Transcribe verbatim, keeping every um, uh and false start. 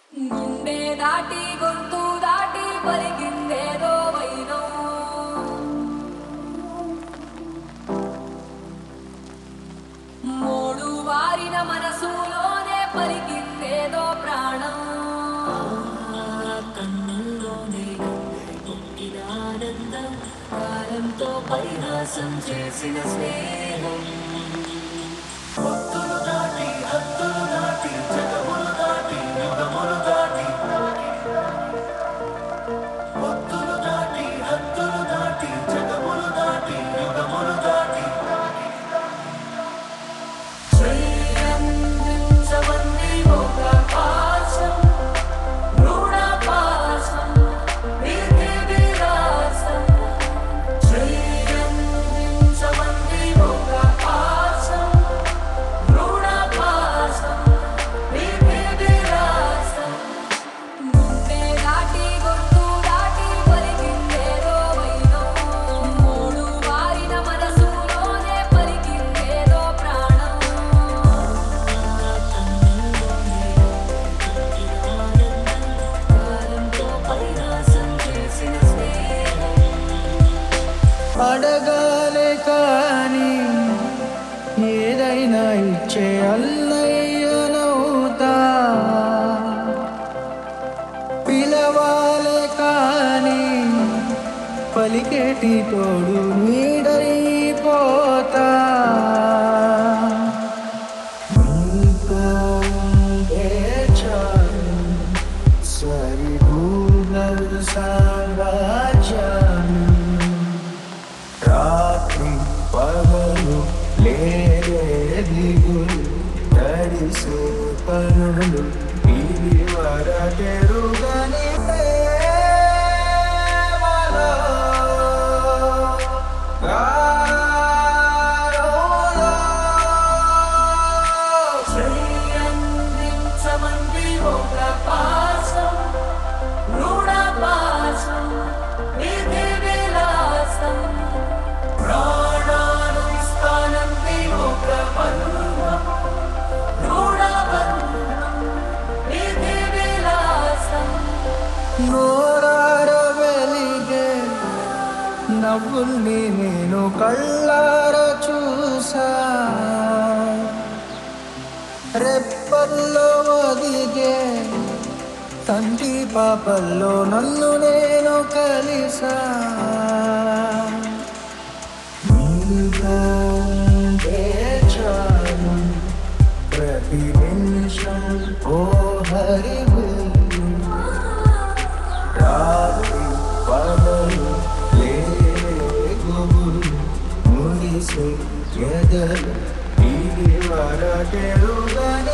గుండె దాటి గొంతు దాటి పలికిందేదో వైనం. మోడు వారిన మనసులోనే పలికిందేదో ప్రాణం. కన్నుల్లోనే పుట్టిన ఆనందం, కాలంతో పరిహాసం చేసిన స్నేహం. భక్తులు దాటి హద్దులు దాటి జగములు దాటి యుగములు దాటి భక్తులు దాటి హద్దులు దాటి జగములు దాటి యుగములు దాటి శ్రీరంజించవన్నీ ఒక పాశం, రుణపాశం, వీధి విలాసం. శ్రీరంజించవన్నీ ఒక పాశం, రుణపాశం, వీధి విలాసం. గుండె దాటి గొంతు దాటి పలికిందేదో వైనం. మూడు వారిన మనసులోనే పలికిందేదో ప్రాణం. కాలంతో పరిహాసం చేసిన స్నేహం. అడగాలే కాని ఏదైనా ఇచ్చే అన్నయ్యనవుతా, పిలవాలే కాని పలికేటి తోడు నీడైపోతా. నీతో ఉండే చాలు సరిగూడదు సామ్రాజ్యాలు. రాత్రి పగలు లేరే దిగులు, తడిసే పనులు ఇవి వరకెరుగని ప్రేమలో గారోలో. శ్రీరంజించమంది ఒక పాశం, రుణపాశం, వీధి విలాసం. ప్రాణాలు ఇస్తానంది ఒక బంధం, రుణబంధం, వీధి విలాసం. నోరార వెలిగే నవ్వుల్ని నేను కళ్ళార చూసా, రెప్పల్లో ఒదిగే తంటి పాపల్లో నన్ను నేను కలిసా. నీతో ఉంటే చాలు ప్రతి నిమిషం ఓ హరివిల్లు. రాత్రి పగలు లేగులు మురిసే ఎదలు ఇది వరకెరుగని